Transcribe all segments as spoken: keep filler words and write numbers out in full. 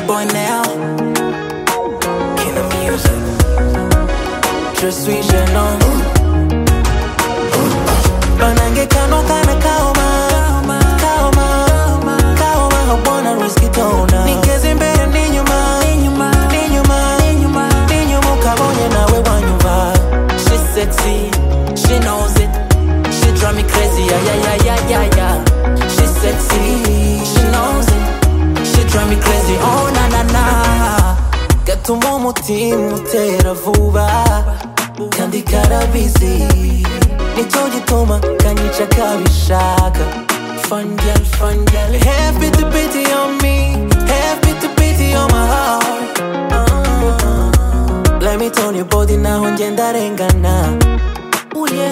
boy now. King of music. Je suis gênant. Banange kano kana kaoma. Kaoma. Kaoma habona risk it ona. Nikeze mbele ni nyuma. Ni nyuma. Ni nyuma. Ni nyuma. Ni nyuma kabonye nawe wanyumva. She's sexy. She knows it. She drive me crazy. Yeah yeah yeah yeah yeah yeah. She's sexy. She knows it. She drive me crazy. Oh na na na. Gatuma umutima utera vuba kandi karabizi nicyo gituma kanyica kabishaka. Fun girl, fun girl. Have pity pity on me. Have pity pity on my heart. uh, Let me turn your body now ngenda rengana. Oh yeah.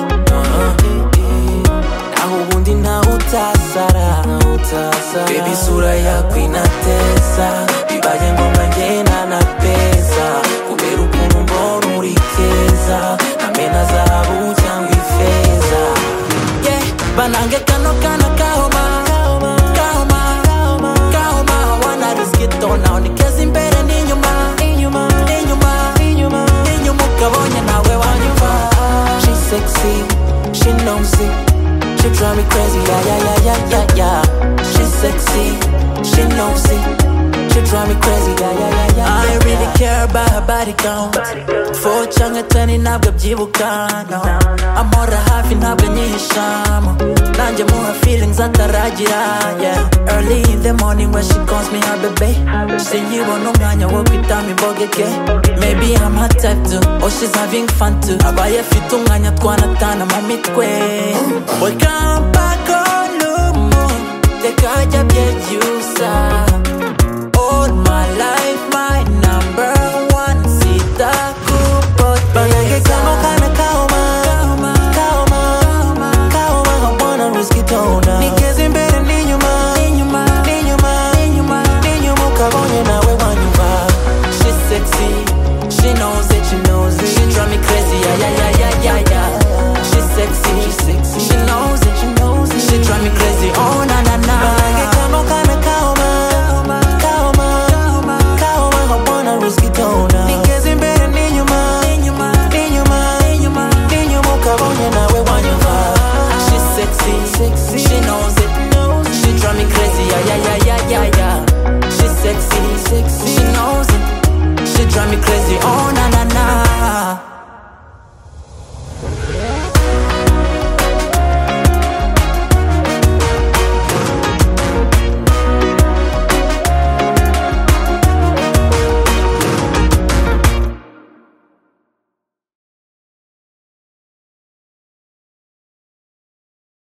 Naho ubundi naho utasara. Baby sura yako inatesa. Bibaye ngombwa ngena na pesa. Kubera ukuntu mbona uri keza. Amena zahabu cyangwa ifeza. Yeah, banange kano kana kahoma. Kahoma, kahoma. Wana risk it all now. Nikeze imbere n'inyuma. N'inyuma, n'inyuma, n'inyuma. N'inyuma ukabonye nawe wanyumva. She's sexy, she knows it. She drive me crazy, yeah, yeah, yeah, yeah, yeah, yeah. She's sexy, she knows it. She drive me crazy, yeah, yeah, yeah, yeah. I really yeah. care about her body count. Four changa tani nabwo byibuka, no. Amora hafi ntabwo nyihishamo. Nanjye muha feelings ataragira, yeah. Early in the morning when she calls me her baby. Sinyibona umwanya wo kwitama imbogeke. Maybe I'm her type too, or she's having fun too. Abaye afite umwanya twanatana mu mitwe. Boy come back on no more. Tekajya bye you.